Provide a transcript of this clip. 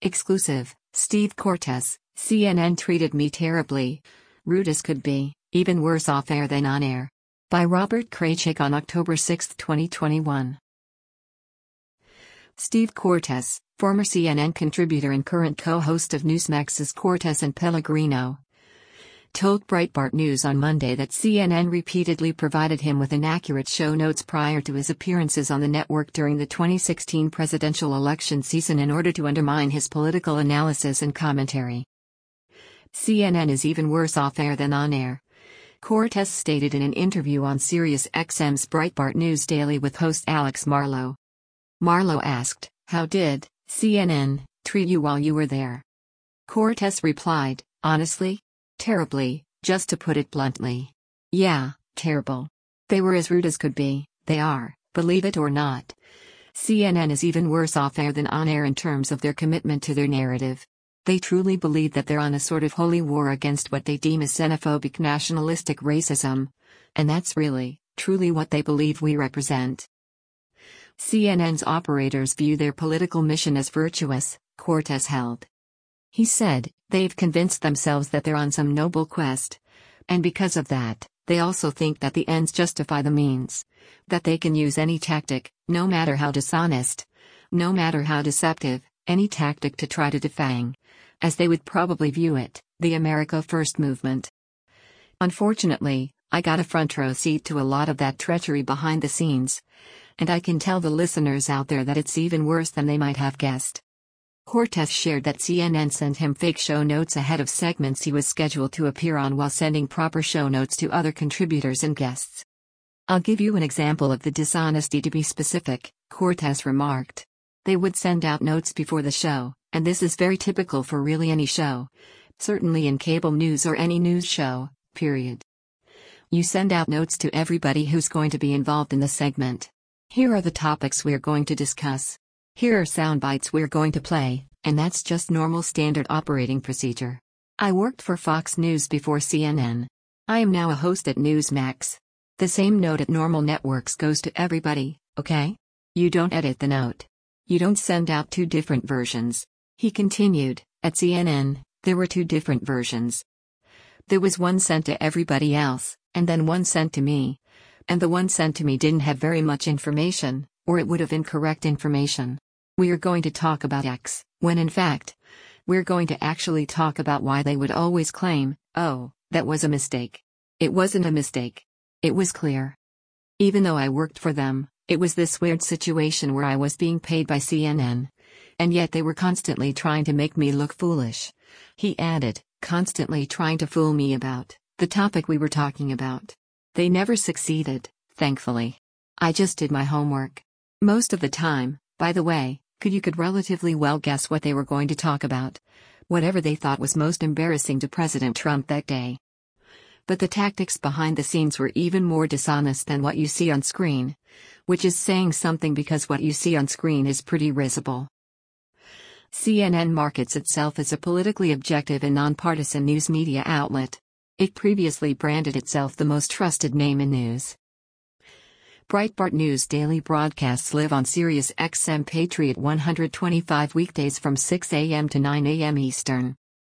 Exclusive, Steve Cortes, CNN treated me terribly. Rude as could be, even worse off air than on air. By Robert Kraychik on October 6, 2021. Steve Cortes, former CNN contributor and current co-host of Newsmax's Cortes and Pellegrino, told Breitbart News on Monday that CNN repeatedly provided him with inaccurate show notes prior to his appearances on the network during the 2016 presidential election season in order to undermine his political analysis and commentary. CNN is even worse off air than on air, Cortes stated in an interview on SiriusXM's Breitbart News Daily with host Alex Marlow. Marlow asked, "How did CNN treat you while you were there?" Cortes replied, "Honestly? Terribly, just to put it bluntly. Yeah, terrible. They were as rude as could be, they are, believe it or not. CNN is even worse off air than on air in terms of their commitment to their narrative. They truly believe that they're on a sort of holy war against what they deem as xenophobic nationalistic racism. And that's really, truly what they believe we represent." CNN's operators view their political mission as virtuous, Cortes held. He said, "They've convinced themselves that they're on some noble quest. And because of that, they also think that the ends justify the means. That they can use any tactic, no matter how dishonest, no matter how deceptive, any tactic to try to defang, as they would probably view it, the America First movement. Unfortunately, I got a front row seat to a lot of that treachery behind the scenes. And I can tell the listeners out there that it's even worse than they might have guessed." Cortes shared that CNN sent him fake show notes ahead of segments he was scheduled to appear on while sending proper show notes to other contributors and guests. "I'll give you an example of the dishonesty to be specific," Cortes remarked. "They would send out notes before the show, and this is very typical for really any show. Certainly in cable news or any news show, period. You send out notes to everybody who's going to be involved in the segment. Here are the topics we're going to discuss. Here are sound bites we're going to play, and that's just normal standard operating procedure. I worked for Fox News before CNN. I am now a host at Newsmax. The same note at normal networks goes to everybody, okay? You don't edit the note. You don't send out two different versions." He continued, "At CNN, there were two different versions. There was one sent to everybody else, and then one sent to me. And the one sent to me didn't have very much information, or it would have incorrect information. We are going to talk about X, when in fact, we're going to actually talk about why they would always claim, oh, that was a mistake. It wasn't a mistake. It was clear. Even though I worked for them, it was this weird situation where I was being paid by CNN. And yet they were constantly trying to make me look foolish." He added, "Constantly trying to fool me about the topic we were talking about. They never succeeded, thankfully. I just did my homework. Most of the time, by the way, you could relatively well guess what they were going to talk about. Whatever they thought was most embarrassing to President Trump that day. But the tactics behind the scenes were even more dishonest than what you see on screen. Which is saying something because what you see on screen is pretty risible." CNN markets itself as a politically objective and nonpartisan news media outlet. It previously branded itself the most trusted name in news. Breitbart News daily broadcasts live on SiriusXM Patriot 125 weekdays from 6 a.m. to 9 a.m. Eastern.